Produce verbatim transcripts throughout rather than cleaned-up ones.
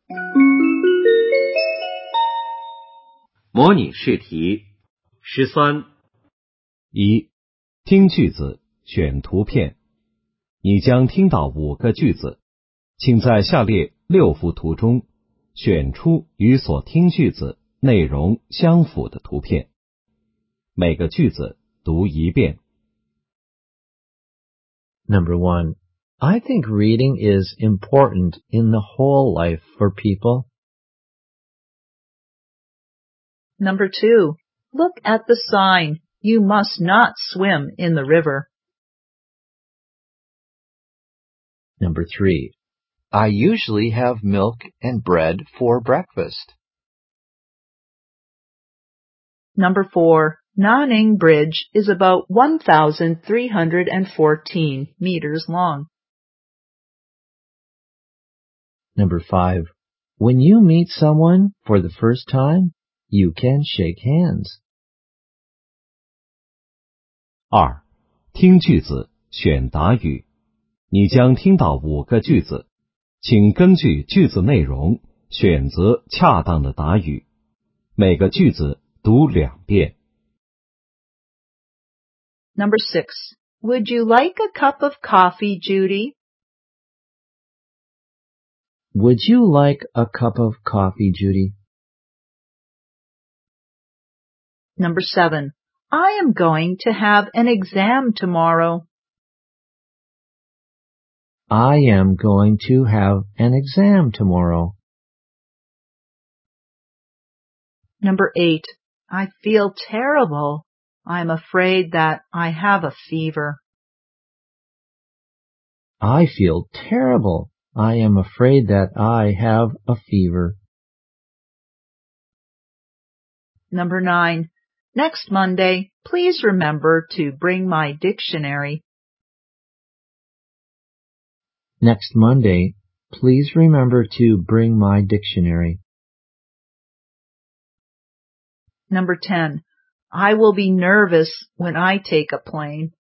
模拟试题十三。 一、听句子，选图片。你将听到五个句子，请在下列六幅图中选出与所听句子内容相符的图片。每个句子读一遍。 Number one, I think reading is important in the whole life for people. Number two, look at the sign. You must not swim in the river. Number three, I usually have milk and bread for breakfast. Number four, Nanning Bridge is about one thousand three hundred fourteen meters long. Number five, when you meet someone for the first time, you can shake hands. 二、听句子，选答语。你将听到五个句子，请根据句子内容选择恰当的答语。每个句子读两遍。 Number six, would you like a cup of coffee, Judy? Would you like a cup of coffee, Judy? Number seven, I am going to have an exam tomorrow. I am going to have an exam tomorrow. Number eight, I feel terrible. I'm afraid that I have a fever. I feel terrible. I am afraid that I have a fever. Number nine, next Monday, please remember to bring my dictionary. Next Monday, please remember to bring my dictionary. Number ten, I will be nervous when I take a plane.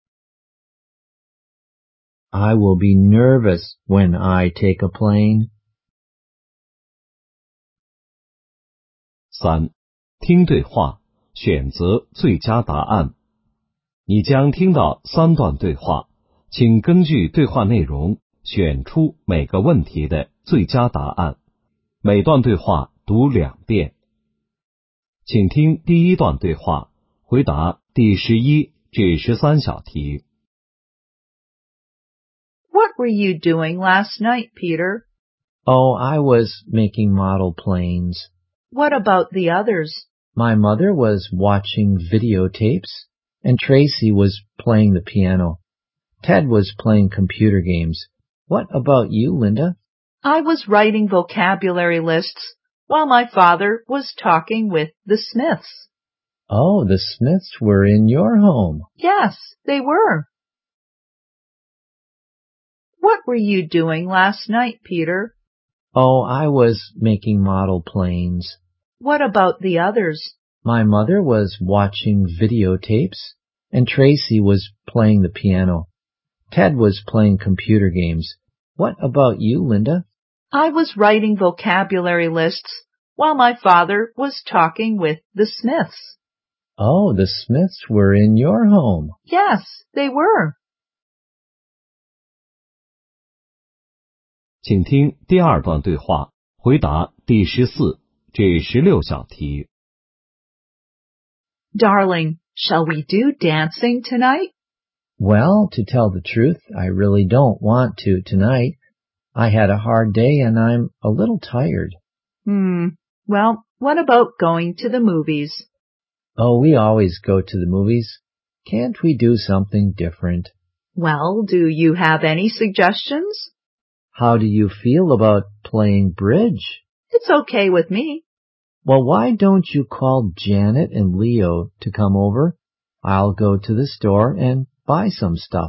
I will be nervous when I take a plane. 三、听对话，选择最佳答案。你将听到三段对话，请根据对话内容选出每个问题的最佳答案。每段对话读两遍。请听第一段对话，回答第十一至十三小题。 What were you doing last night, Peter? Oh, I was making model planes. What about the others? My mother was watching videotapes, and Tracy was playing the piano. Ted was playing computer games. What about you, Linda? I was writing vocabulary lists while my father was talking with the Smiths. Oh, the Smiths were in your home. Yes, they were. What were you doing last night, Peter? Oh, I was making model planes. What about the others? My mother was watching videotapes, and Tracy was playing the piano. Ted was playing computer games. What about you, Linda? I was writing vocabulary lists while my father was talking with the Smiths. Oh, the Smiths were in your home. Yes, they were. 请听第二段对话，回答第十四至十六小题。 Darling, shall we do dancing tonight? Well, to tell the truth, I really don't want to tonight. I had a hard day and I'm a little tired. Hmm. Well, what about going to the movies? Oh, we always go to the movies. Can't we do something different? Well, do you have any suggestions? How do you feel about playing bridge? It's okay with me. Well, why don't you call Janet and Leo to come over? I'll go to the store and buy some stuff.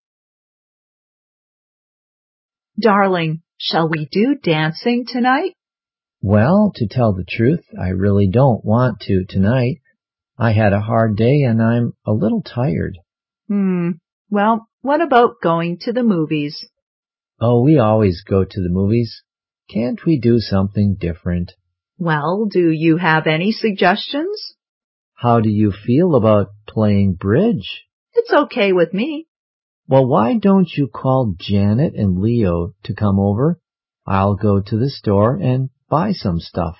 Darling, shall we do dancing tonight? Well, to tell the truth, I really don't want to tonight. I had a hard day and I'm a little tired. Hmm. Well, what about going to the movies? Oh, we always go to the movies. Can't we do something different? Well, do you have any suggestions? How do you feel about playing bridge? It's okay with me. Well, why don't you call Janet and Leo to come over? I'll go to the store and buy some stuff.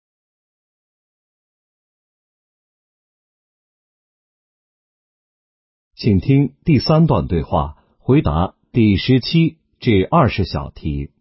请听第三段对话，回答第十七至二十小题。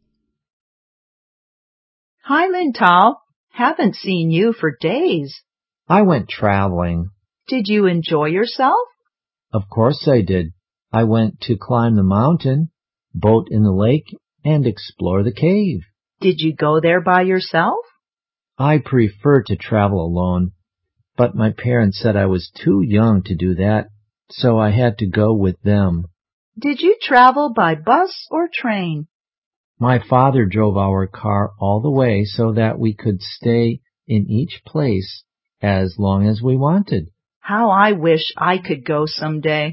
Hi, Lintao. Haven't seen you for days. I went traveling. Did you enjoy yourself? Of course I did. I went to climb the mountain, boat in the lake, and explore the cave. Did you go there by yourself? I prefer to travel alone, but my parents said I was too young to do that, so I had to go with them. Did you travel by bus or train? My father drove our car all the way so that we could stay in each place as long as we wanted. How I wish I could go someday.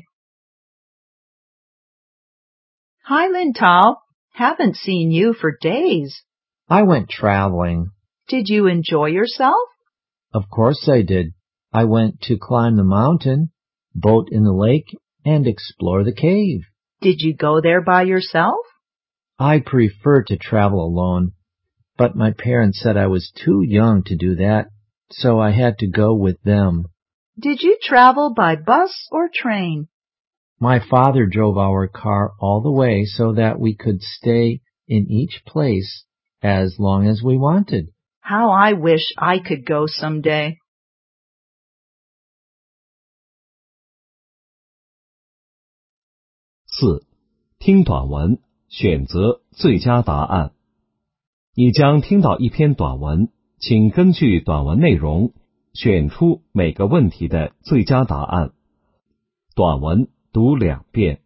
Hi, Lintao. Haven't seen you for days. I went traveling. Did you enjoy yourself? Of course I did. I went to climb the mountain, boat in the lake, and explore the cave. Did you go there by yourself? I prefer to travel alone, but my parents said I was too young to do that, so I had to go with them. Did you travel by bus or train? My father drove our car all the way so that we could stay in each place as long as we wanted. How I wish I could go someday. 四、听短文，选择最佳答案。你将听到一篇短文，请根据短文内容选出每个问题的最佳答案。短文读两遍。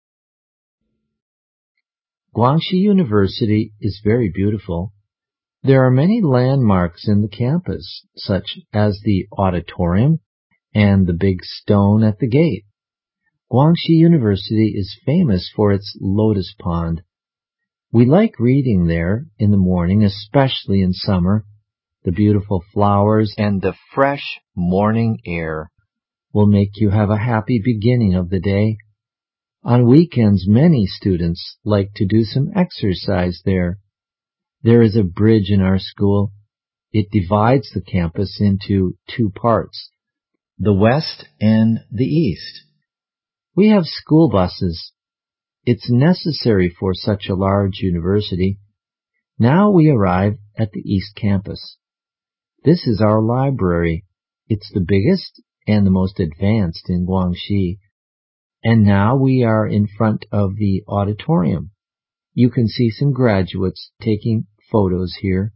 Guangxi University is very beautiful. There are many landmarks in the campus, such as the auditorium and the big stone at the gate. Guangxi University is famous for its lotus pond. We like reading there in the morning, especially in summer. The beautiful flowers and the fresh morning air will make you have a happy beginning of the day. On weekends, many students like to do some exercise there. There is a bridge in our school. It divides the campus into two parts, the west and the east. We have school buses. It's necessary for such a large university. Now we arrive at the East Campus. This is our library. It's the biggest and the most advanced in Guangxi. And now we are in front of the auditorium. You can see some graduates taking photos here.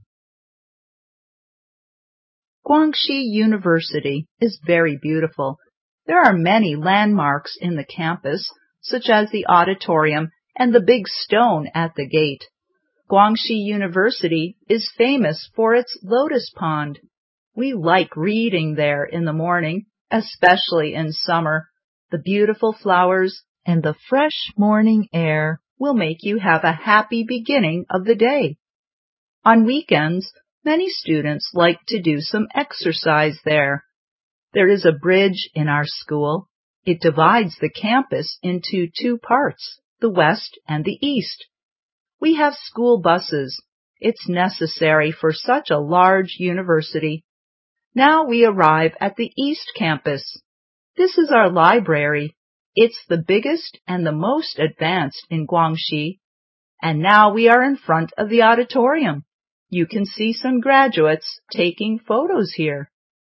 Guangxi University is very beautiful. There are many landmarks in the campus, such as the auditorium and the big stone at the gate. Guangxi University is famous for its lotus pond. We like reading there in the morning, especially in summer. The beautiful flowers and the fresh morning air will make you have a happy beginning of the day. On weekends, many students like to do some exercise there. There is a bridge in our school. It divides the campus into two parts, the west and the east. We have school buses. It's necessary for such a large university. Now we arrive at the East Campus. This is our library. It's the biggest and the most advanced in Guangxi. And now we are in front of the auditorium. You can see some graduates taking photos here.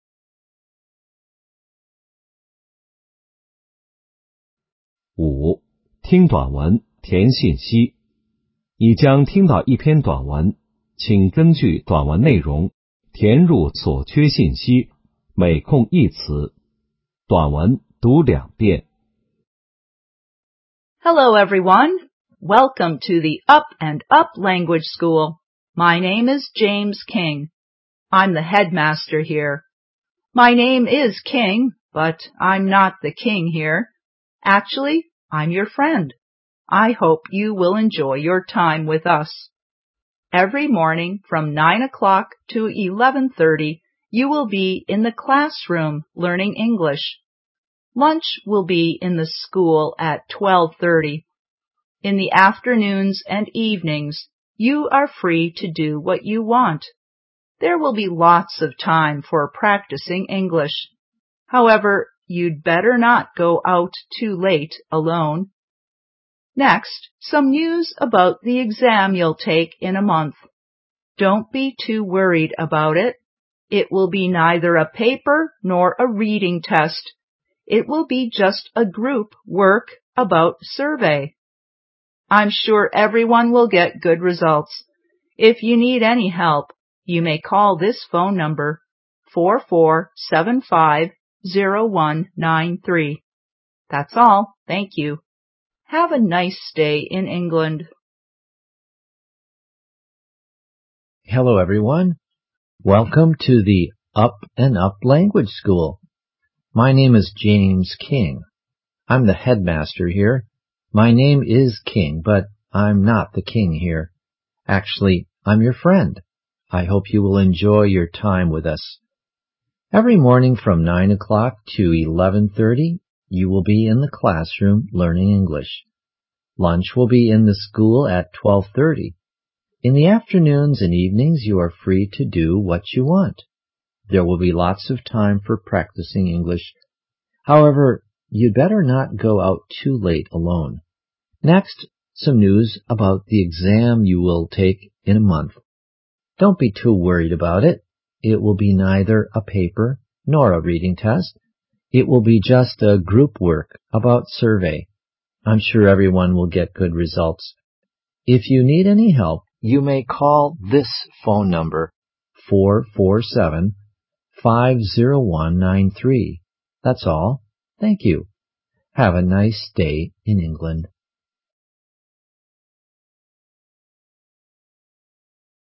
五、听短文，填信息。你将听到一篇短文，请根据短文内容填入所缺信息，每空一词。短文读两遍。 Hello everyone. Welcome to the Up and Up Language School. My name is James King. I'm the headmaster here. My name is King, but I'm not the king here. Actually, I'm your friend. I hope you will enjoy your time with us. Every morning from nine o'clock to eleven thirty, you will be in the classroom learning English. Lunch will be in the school at twelve thirty. In the afternoons and evenings, you are free to do what you want. There will be lots of time for practicing English. However, you'd better not go out too late alone. Next, some news about the exam you'll take in a month. Don't be too worried about it. It will be neither a paper nor a reading test. It will be just a group work about survey. I'm sure everyone will get good results. If you need any help, you may call this phone number, four four seven five zero one nine three. That's all. Thank you. Have a nice stay in England. Hello, everyone. Welcome to the Up and Up Language School. My name is James King. I'm the headmaster here. My name is King, but I'm not the king here. Actually, I'm your friend. I hope you will enjoy your time with us. Every morning from nine o'clock to eleven thirty, you will be in the classroom learning English. Lunch will be in the school at twelve thirty. In the afternoons and evenings, you are free to do what you want. There will be lots of time for practicing English. However, you'd better not go out too late alone. Next, some news about the exam you will take in a month. Don't be too worried about it. It will be neither a paper nor a reading test. It will be just a group work about survey. I'm sure everyone will get good results. If you need any help, you may call this phone number, four four seven five zero one nine three. That's all. Thank you. Have a nice day in England.